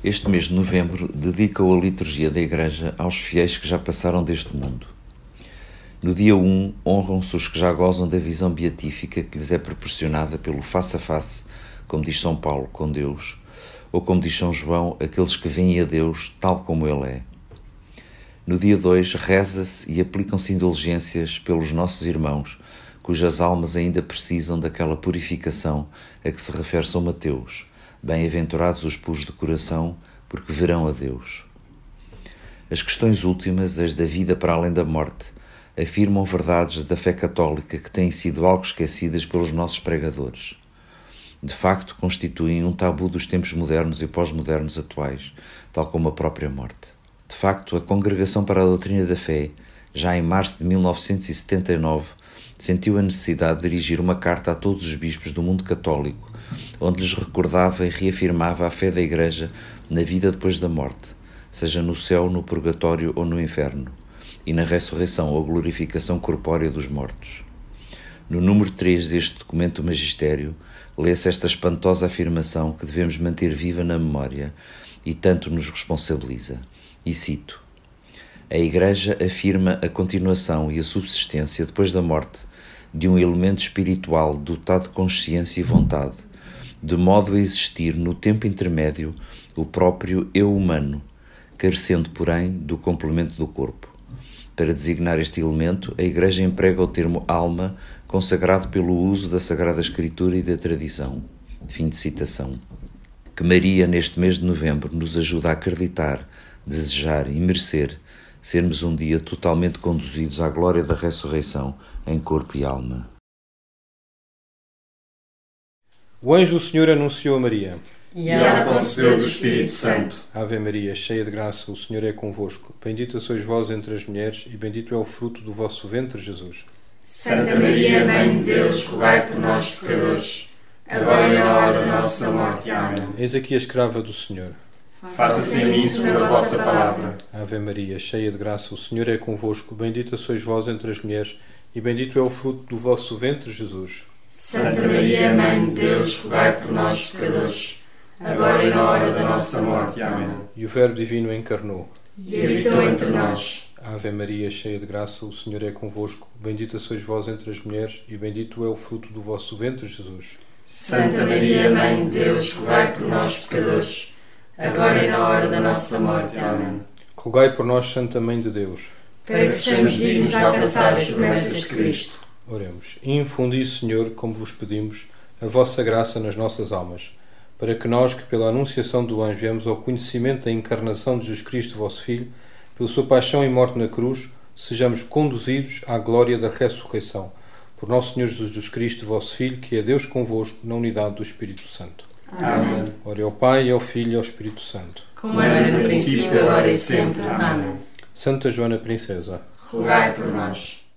Este mês de novembro dedica-o a liturgia da Igreja aos fiéis que já passaram deste mundo. No dia 1, honram-se os que já gozam da visão beatífica que lhes é proporcionada pelo face-a-face, como diz São Paulo, com Deus, ou como diz São João, aqueles que veem a Deus tal como Ele é. No dia 2, reza-se e aplicam-se indulgências pelos nossos irmãos, cujas almas ainda precisam daquela purificação a que se refere São Mateus. Bem-aventurados os puros de coração, porque verão a Deus. As questões últimas, as da vida para além da morte, afirmam verdades da fé católica que têm sido algo esquecidas pelos nossos pregadores. De facto, constituem um tabu dos tempos modernos e pós-modernos atuais, tal como a própria morte. De facto, a Congregação para a Doutrina da Fé, já em março de 1979, sentiu a necessidade de dirigir uma carta a todos os bispos do mundo católico, onde lhes recordava e reafirmava a fé da Igreja na vida depois da morte, seja no céu, no purgatório ou no inferno, e na ressurreição ou glorificação corpórea dos mortos. No número 3 deste documento do Magistério, lê-se esta espantosa afirmação que devemos manter viva na memória e tanto nos responsabiliza. E cito: a Igreja afirma a continuação e a subsistência depois da morte de um elemento espiritual dotado de consciência e vontade, de modo a existir no tempo intermédio o próprio eu humano, carecendo, porém, do complemento do corpo. Para designar este elemento, a Igreja emprega o termo alma, consagrado pelo uso da Sagrada Escritura e da tradição. Fim de citação. Que Maria, neste mês de novembro, nos ajude a acreditar, desejar e merecer sermos um dia totalmente conduzidos à glória da ressurreição em corpo e alma. O anjo do Senhor anunciou a Maria. E ela concebeu do Espírito Santo. Ave Maria, cheia de graça, o Senhor é convosco. Bendita sois vós entre as mulheres, e bendito é o fruto do vosso ventre, Jesus. Santa Maria, Mãe de Deus, rogai por nós, pecadores, agora e na hora da nossa morte. Amém. Eis aqui a escrava do Senhor. Faça-se em mim segundo a vossa palavra. Ave Maria, cheia de graça, o Senhor é convosco. Bendita sois vós entre as mulheres, e bendito é o fruto do vosso ventre, Jesus. Santa Maria, Mãe de Deus, rogai por nós, pecadores, agora e na hora da nossa morte. Amém. E o Verbo Divino encarnou. E habitou entre nós. Ave Maria, cheia de graça, o Senhor é convosco. Bendita sois vós entre as mulheres, e bendito é o fruto do vosso ventre, Jesus. Santa Maria, Mãe de Deus, rogai por nós, pecadores, agora e na hora da nossa morte. Amém. Rogai por nós, Santa Mãe de Deus, para que sejamos dignos de alcançar as promessas de Cristo. Oremos. Infundi, Senhor, como vos pedimos, a vossa graça nas nossas almas, para que nós, que pela anunciação do anjo viemos ao conhecimento da encarnação de Jesus Cristo, vosso Filho, pela sua paixão e morte na cruz, sejamos conduzidos à glória da ressurreição. Por nosso Senhor Jesus Cristo, vosso Filho, que é Deus convosco, na unidade do Espírito Santo. Amém. Ora ao Pai, ao Filho e ao Espírito Santo. Como era no princípio, agora e sempre. Amém. Santa Joana Princesa, rogai por nós.